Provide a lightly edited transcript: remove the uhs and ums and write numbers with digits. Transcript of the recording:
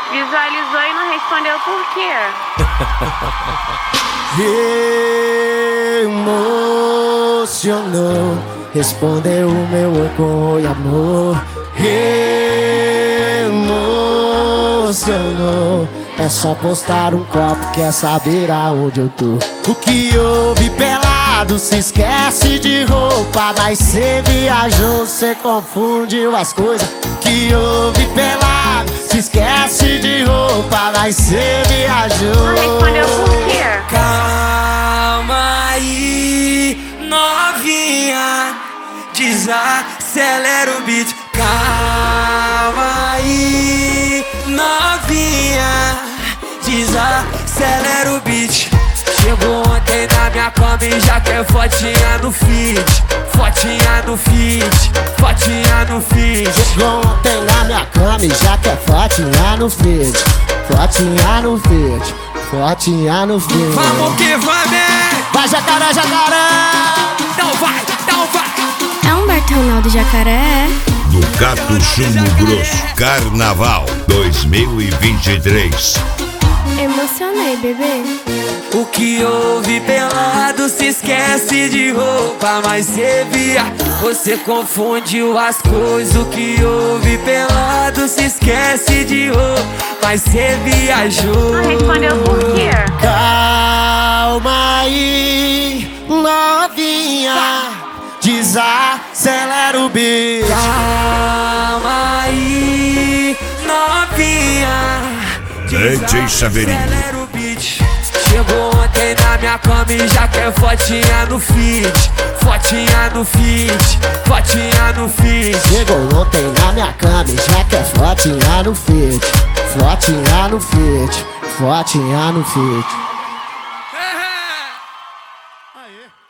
Visualizou e não respondeu por quê? Emocionou, respondeu o meu oi, amor. Emocionou, é só postar um copo, quer saber aonde eu tô. O que houve pelado, se esquece de roupa, mas cê viajou, cê confundiu as coisas. O que houve pelado, se esquece de roupa, mas cê viajou. Não respondeu por quê? Calma aí, novinha, desacelera o beat. Calma aí, novinha, desacelera o beat. Chegou ontem na minha cama e já quer fotinha no feed. Fotinha no feed, fotinha no feed. Chegou ontem na minha cama e já quer fotinha no feed. Fotinha no feed, fotinha no feed. Vamos que vamos! Vai jacaré, jacaré! Então vai, então vai! É um Bartonal do Jacaré? Ducato Chumbo Grosso Carnaval 2023. Emocionei, bebê. O que houve pelado, se esquece de roupa, mas cê via, você confundiu as coisas. O que houve pelado, se esquece de roupa, mas cê viajou. Não respondeu por quê? Calma aí, novinha, desacelera o beat. Calma aí, novinha, DJ Saveirinho. desacelera o beat. Chegou ontem na minha cama e já quer fotinha no feed. Fotinha no feed, fotinha no feed. Chegou ontem na minha cama e já quer fotinha no feed. Fotinha no feed, fotinha no feed. Aê.